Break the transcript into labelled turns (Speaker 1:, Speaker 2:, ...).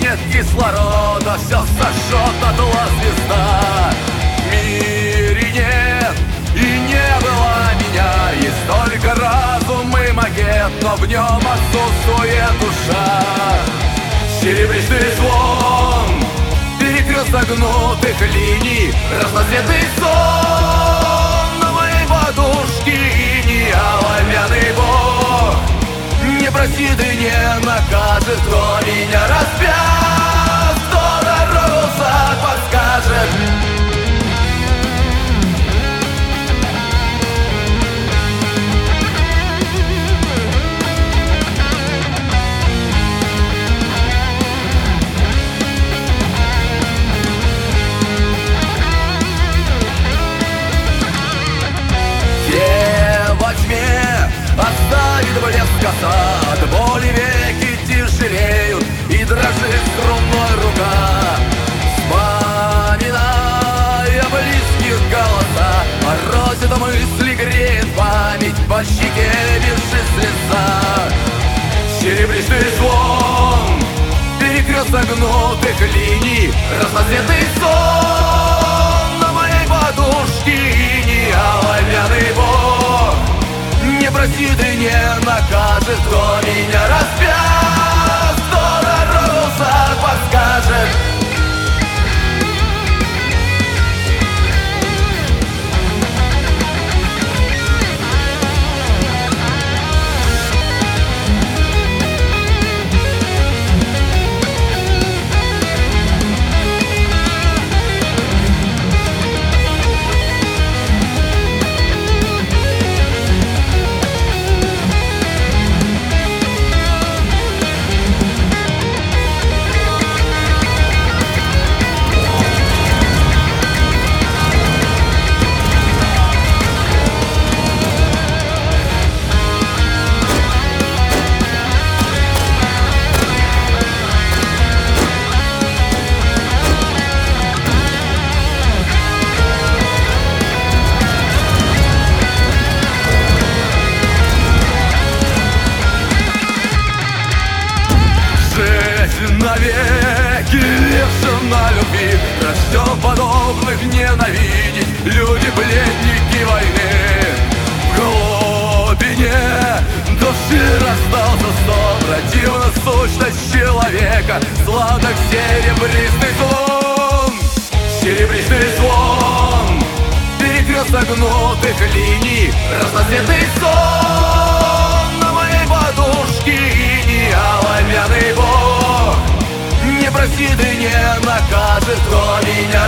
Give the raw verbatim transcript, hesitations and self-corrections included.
Speaker 1: нет кислорода, все сожжет дотла звезда. В мире нет и не было меня, есть только разум и макет, но в нем отсутствует душа. Серебристый звон перекресток гнутых линий, разноцветный сон на моей подушке иней. Оловянный бог не простит и не накажет, кто меня распят, кто дорогу сад подскажет. Оставит блеск коса, от боли веки тяжелеют, и дрожит струнной рука. Вспоминая близких голоса, морозит мысли, греет память, по щеке бежит слеза. Серебристый звон перекресток гнутых линий, разноцветный сон на моей подушке иней. Оловянный бог не простит и не накажет, кто меня распят, кто дорогу сад подскажет. Навеки лишена любви, растем подобных ненавидеть, люди-пленники войны. В глубине души раздался стон, противна сущность человека, сладок серебристый звон. Серебристый звон перекресток гнутых линий, разноцветный сон на моей подушке иней. Оловянный бог не простит и не накажет, кто меня